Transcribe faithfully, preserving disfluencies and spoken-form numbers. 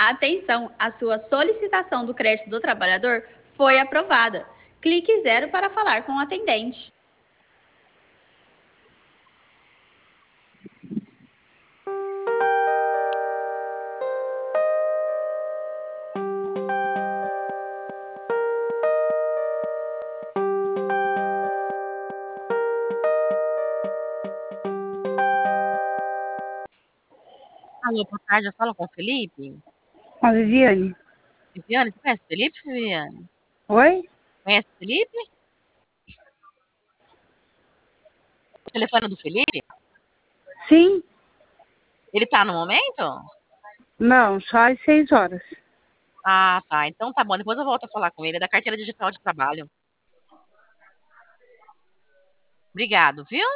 Atenção, a sua solicitação do crédito do trabalhador foi aprovada. Clique zero para falar com o atendente. Alô, boa tarde, eu falo com o Felipe? Com a Viviane. Viviane, você conhece o Felipe, Viviane? Oi? Conhece o Felipe? O telefone do Felipe? Sim? Ele tá no momento? Não, só às seis horas. Ah, tá. Então tá bom, depois eu volto a falar com ele. É da carteira digital de trabalho. Obrigado, viu?